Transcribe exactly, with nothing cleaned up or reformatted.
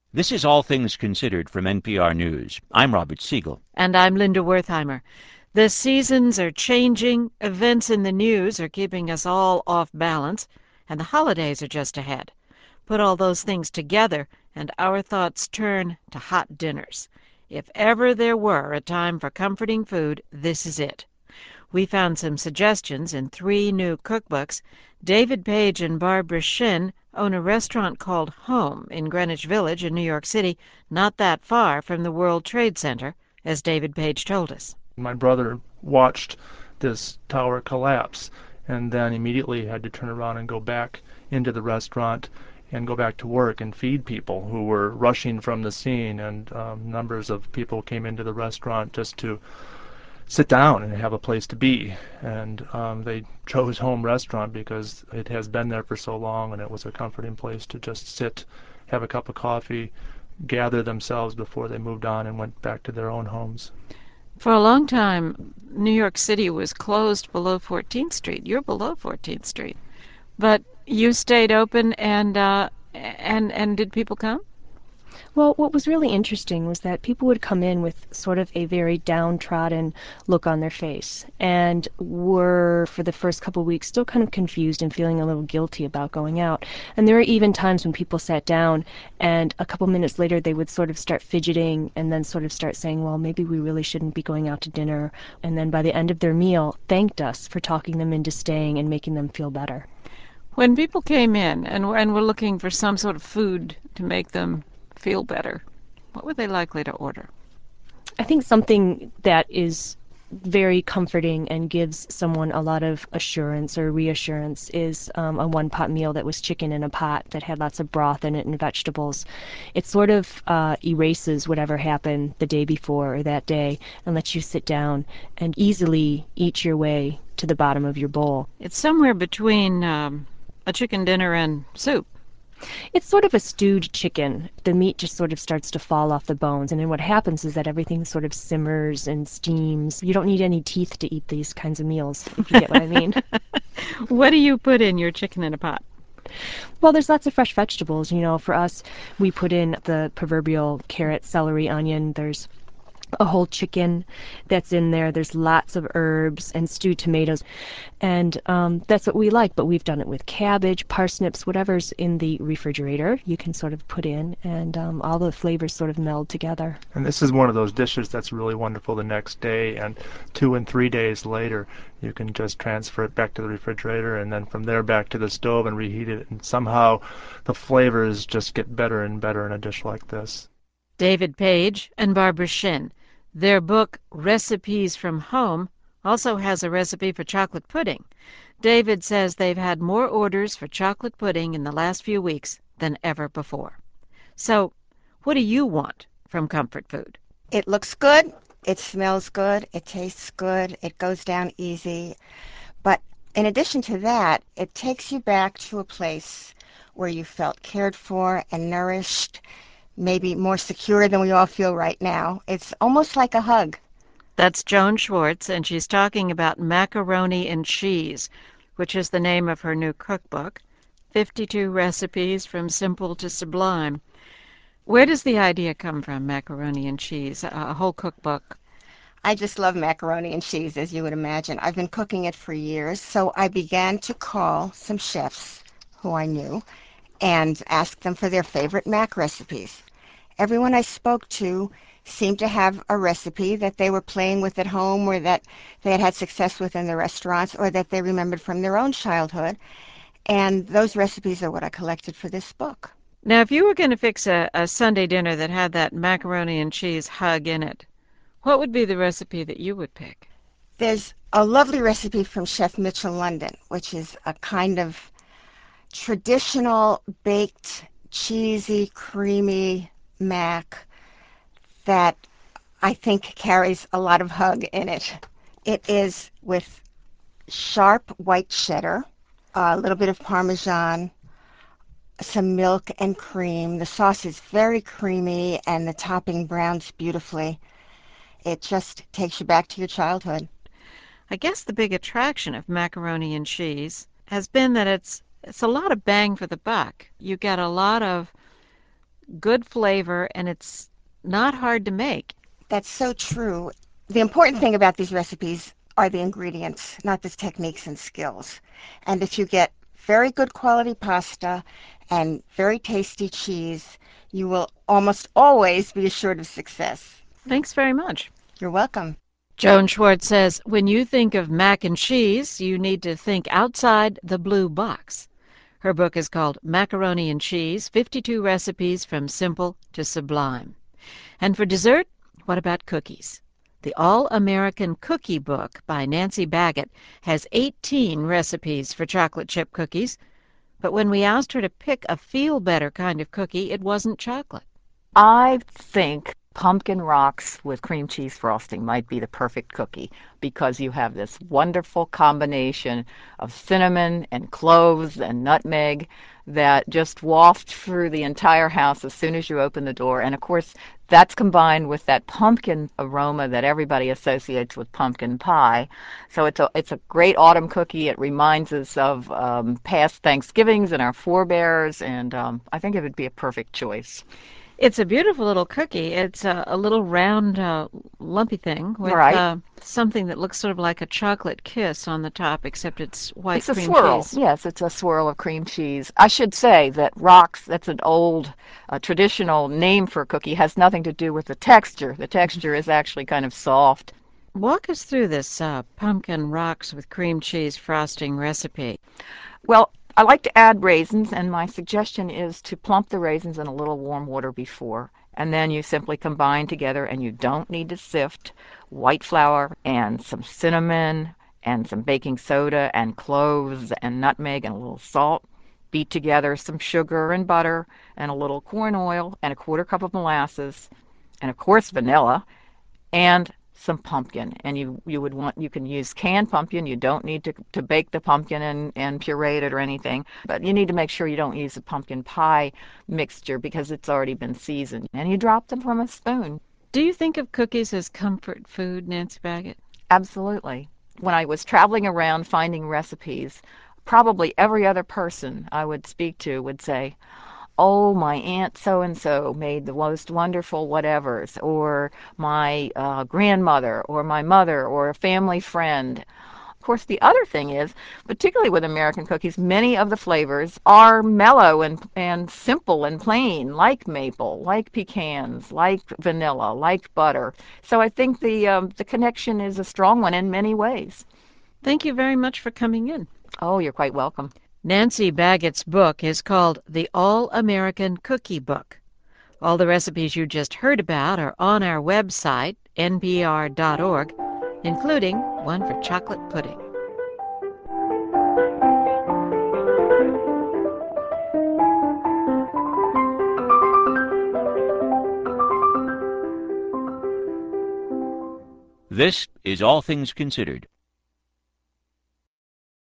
This is All Things Considered from N P R News. I'm Robert Siegel. And I'm Linda Wertheimer. The seasons are changing, events in the news are keeping us all off balance, and the holidays are just ahead. Put all those things together, and our thoughts turn to hot dinners. If ever there were a time for comforting food, this is it. We found some suggestions in three new cookbooks. David Page and Barbara Shin own a restaurant called Home in Greenwich Village in New York City, not that far from the World Trade Center, as David Page told us. My brother watched this tower collapse and then immediately had to turn around and go back into the restaurant and go back to work and feed people who were rushing from the scene, and um, numbers of people came into the restaurant just to sit down and have a place to be. And um, they chose Home Restaurant because it has been there for so long, and it was a comforting place to just sit, have a cup of coffee, gather themselves before they moved on and went back to their own homes. For a long time, New York City was closed below fourteenth Street. You're below fourteenth Street. But you stayed open, and uh, and and did people come? Well, what was really interesting was that people would come in with sort of a very downtrodden look on their face and were, for the first couple of weeks, still kind of confused and feeling a little guilty about going out. And there were even times when people sat down and a couple minutes later they would sort of start fidgeting and then sort of start saying, well, maybe we really shouldn't be going out to dinner. And then by the end of their meal, thanked us for talking them into staying and making them feel better. When people came in and, and were looking for some sort of food to make them feel better, what were they likely to order? I think something that is very comforting and gives someone a lot of assurance or reassurance is um, a one-pot meal that was chicken in a pot that had lots of broth in it and vegetables. It sort of uh, erases whatever happened the day before or that day and lets you sit down and easily eat your way to the bottom of your bowl. It's somewhere between um, a chicken dinner and soup. It's sort of a stewed chicken. The meat just sort of starts to fall off the bones, and then what happens is that everything sort of simmers and steams. You don't need any teeth to eat these kinds of meals, if you get what I mean. What do you put in your chicken in a pot? Well, there's lots of fresh vegetables. You know, for us, we put in the proverbial carrot, celery, onion. There's a whole chicken that's in there. There's lots of herbs and stewed tomatoes. And um, that's what we like, but we've done it with cabbage, parsnips, whatever's in the refrigerator. You can sort of put in, and um, all the flavors sort of meld together. And this is one of those dishes that's really wonderful the next day, and two and three days later you can just transfer it back to the refrigerator and then from there back to the stove and reheat it, and somehow the flavors just get better and better in a dish like this. David Page and Barbara Shin. Their book, Recipes from Home, also has a recipe for chocolate pudding. David says they've had more orders for chocolate pudding in the last few weeks than ever before. So, what do you want from comfort food? It looks good, it smells good, it tastes good, it goes down easy. But in addition to that, it takes you back to a place where you felt cared for and nourished, maybe more secure than we all feel right now. It's almost like a hug. That's Joan Schwartz, and she's talking about Macaroni and Cheese, which is the name of her new cookbook, fifty-two Recipes from Simple to Sublime. Where does the idea come from, macaroni and cheese, a whole cookbook? I just love macaroni and cheese, as you would imagine. I've been cooking it for years, so I began to call some chefs who I knew and ask them for their favorite mac recipes. Everyone I spoke to seemed to have a recipe that they were playing with at home, or that they had had success with in the restaurants, or that they remembered from their own childhood. And those recipes are what I collected for this book. Now, if you were going to fix a, a Sunday dinner that had that macaroni and cheese hug in it, what would be the recipe that you would pick? There's a lovely recipe from Chef Mitchell London, which is a kind of traditional baked, cheesy, creamy mac that I think carries a lot of hug in it. It is with sharp white cheddar, a little bit of Parmesan, some milk and cream. The sauce is very creamy and the topping browns beautifully. It just takes you back to your childhood. I guess the big attraction of macaroni and cheese has been that it's it's a lot of bang for the buck. You get a lot of good flavor, and it's not hard to make. That's so true. The important thing about these recipes are the ingredients, not the techniques and skills. And if you get very good quality pasta and very tasty cheese, you will almost always be assured of success. Thanks very much. You're welcome. Joan Schwartz says, when you think of mac and cheese, you need to think outside the blue box. Her book is called Macaroni and Cheese, fifty-two Recipes from Simple to Sublime. And for dessert, what about cookies? The All-American Cookie Book by Nancy Baggett has eighteen recipes for chocolate chip cookies. But when we asked her to pick a feel-better kind of cookie, it wasn't chocolate. I think pumpkin rocks with cream cheese frosting might be the perfect cookie because you have this wonderful combination of cinnamon and cloves and nutmeg that just waft through the entire house as soon as you open the door. And of course, that's combined with that pumpkin aroma that everybody associates with pumpkin pie. So it's a it's a great autumn cookie. It reminds us of um, past Thanksgivings and our forebears, and um, I think it would be a perfect choice. It's a beautiful little cookie. It's a, a little round, uh, lumpy thing with Right. uh, something that looks sort of like a chocolate kiss on the top, except it's white It's a cream swirl. cheese. Yes, it's a swirl of cream cheese. I should say that rocks, that's an old uh, traditional name for a cookie, has nothing to do with the texture. The texture is actually kind of soft. Walk us through this uh, pumpkin rocks with cream cheese frosting recipe. Well, I like to add raisins, and my suggestion is to plump the raisins in a little warm water before, and then you simply combine together, and you don't need to sift white flour and some cinnamon and some baking soda and cloves and nutmeg and a little salt. Beat together some sugar and butter and a little corn oil and a quarter cup of molasses and, of course, vanilla and some pumpkin. And you you would want you can use canned pumpkin. You don't need to to bake the pumpkin and and puree it or anything, but you need to make sure you don't use a pumpkin pie mixture because it's already been seasoned. And you drop them from a spoon. Do you think of cookies as comfort food, Nancy Baggett? Absolutely. When I was traveling around finding recipes, probably every other person I would speak to would say, oh, my aunt so-and-so made the most wonderful whatevers, or my uh, grandmother, or my mother, or a family friend. Of course, the other thing is, particularly with American cookies, many of the flavors are mellow and, and simple and plain, like maple, like pecans, like vanilla, like butter. So I think the, um, the connection is a strong one in many ways. Thank you very much for coming in. Oh, you're quite welcome. Nancy Baggett's book is called The All-American Cookie Book. All the recipes you just heard about are on our website, N P R dot org, including one for chocolate pudding. This is All Things Considered.